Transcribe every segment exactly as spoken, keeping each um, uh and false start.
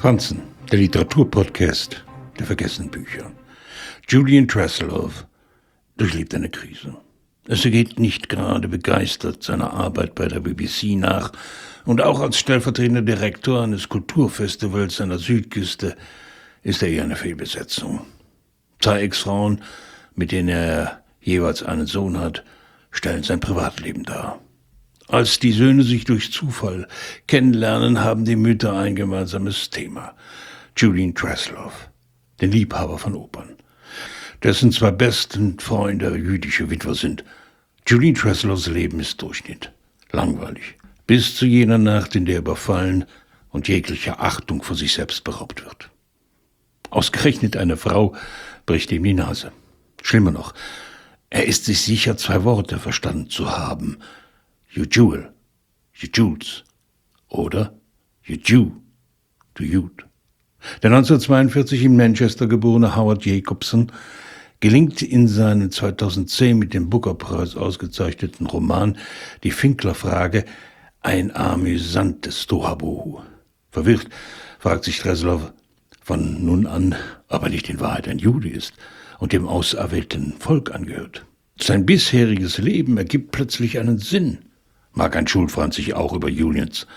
Franzen, der Literaturpodcast der vergessenen Bücher. Julian Truslow durchlebt eine Krise. Es geht nicht gerade begeistert seiner Arbeit bei der B B C nach und auch als stellvertretender Direktor eines Kulturfestivals an der Südküste ist er eher eine Fehlbesetzung. Zwei Ex-Frauen, mit denen er jeweils einen Sohn hat, stellen sein Privatleben dar. Als die Söhne sich durch Zufall kennenlernen, haben die Mütter ein gemeinsames Thema. Julian Truslow, den Liebhaber von Opern, dessen zwei besten Freunde jüdische Witwer sind. Julian Truslows Leben ist Durchschnitt, langweilig, bis zu jener Nacht, in der er überfallen und jeglicher Achtung vor sich selbst beraubt wird. Ausgerechnet eine Frau bricht ihm die Nase. Schlimmer noch, er ist sich sicher, zwei Worte verstanden zu haben. You Jewel, you Jules oder you Jew, du Jude. Der neunzehnhundertzweiundvierzig in Manchester geborene Howard Jacobson gelingt in seinem zweitausendzehn mit dem Booker-Preis ausgezeichneten Roman Die Finkler-Frage ein amüsantes Tohuwabohu. Verwirrt fragt sich Truslow von nun an, ob er nicht in Wahrheit ein Jude ist und dem auserwählten Volk angehört. Sein bisheriges Leben ergibt plötzlich einen Sinn. Mag ein Schulfranz sich auch über Julians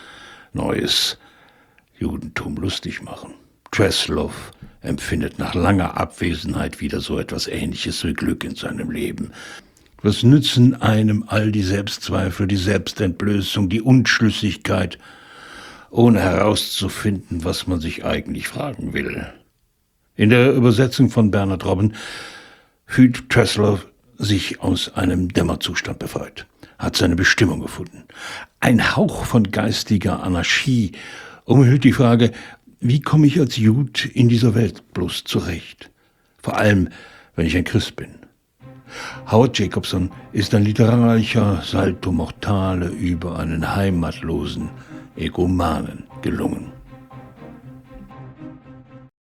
neues Judentum lustig machen. Truslow empfindet nach langer Abwesenheit wieder so etwas Ähnliches wie Glück in seinem Leben. Was nützen einem all die Selbstzweifel, die Selbstentblößung, die Unschlüssigkeit, ohne herauszufinden, was man sich eigentlich fragen will? In der Übersetzung von Bernard Robben fühlt Truslow sich aus einem Dämmerzustand befreit, hat seine Bestimmung gefunden. Ein Hauch von geistiger Anarchie umhüllt die Frage, wie komme ich als Jude in dieser Welt bloß zurecht? Vor allem, wenn ich ein Christ bin. Howard Jacobson ist ein literarischer Salto Mortale über einen heimatlosen Egomanen gelungen.